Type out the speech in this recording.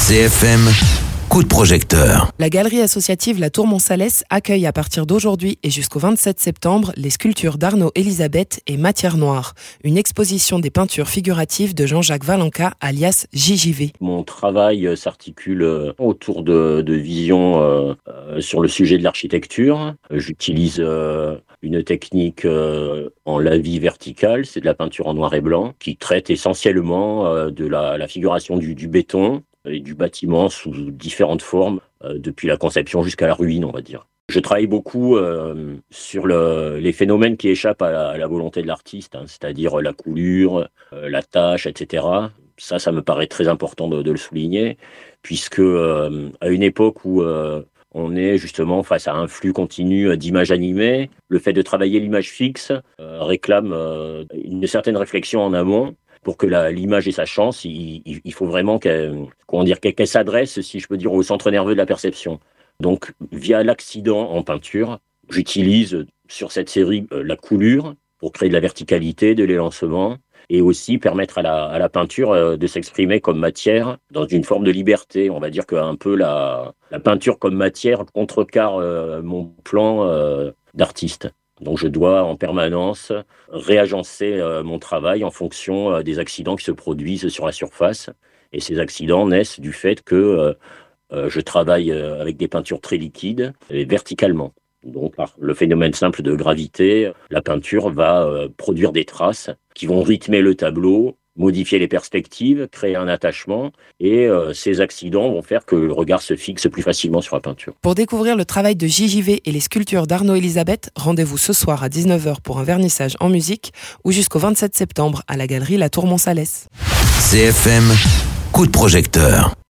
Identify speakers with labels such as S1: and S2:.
S1: CFM, coup de projecteur.
S2: La galerie associative La Tour Montsalès accueille à partir d'aujourd'hui et jusqu'au 27 septembre les sculptures d'Arnaud Elisabeth et Matière Noire, une exposition des peintures figuratives de Jean-Jacques Valenca, alias JJV.
S3: Mon travail s'articule autour de visions sur le sujet de l'architecture. J'utilise une technique en lavis vertical, c'est de la peinture en noir et blanc, qui traite essentiellement de la figuration du béton et du bâtiment sous différentes formes, depuis la conception jusqu'à la ruine, on va dire. Je travaille beaucoup sur les phénomènes qui échappent à la volonté de l'artiste, c'est-à-dire la coulure, la tache, etc. Ça me paraît très important de le souligner, puisque à une époque où on est justement face à un flux continu d'images animées, le fait de travailler l'image fixe réclame une certaine réflexion en amont. Pour que l'image ait sa chance, il faut vraiment qu'elle s'adresse, si je peux dire, au centre nerveux de la perception. Donc, via l'accident en peinture, j'utilise sur cette série la coulure pour créer de la verticalité, de l'élancement, et aussi permettre à la peinture de s'exprimer comme matière dans une forme de liberté. On va dire qu'un peu la peinture comme matière contrecarre mon plan d'artiste. Donc je dois en permanence réagencer mon travail en fonction des accidents qui se produisent sur la surface. Et ces accidents naissent du fait que je travaille avec des peintures très liquides et verticalement. Donc par le phénomène simple de gravité, la peinture va produire des traces qui vont rythmer le tableau, modifier les perspectives, créer un attachement, et ces accidents vont faire que le regard se fixe plus facilement sur la peinture.
S2: Pour découvrir le travail de JJV et les sculptures d'Arnaud Elisabeth, rendez-vous ce soir à 19h pour un vernissage en musique ou jusqu'au 27 septembre à la galerie La Tour Montsalès.
S1: CFM, coup de projecteur.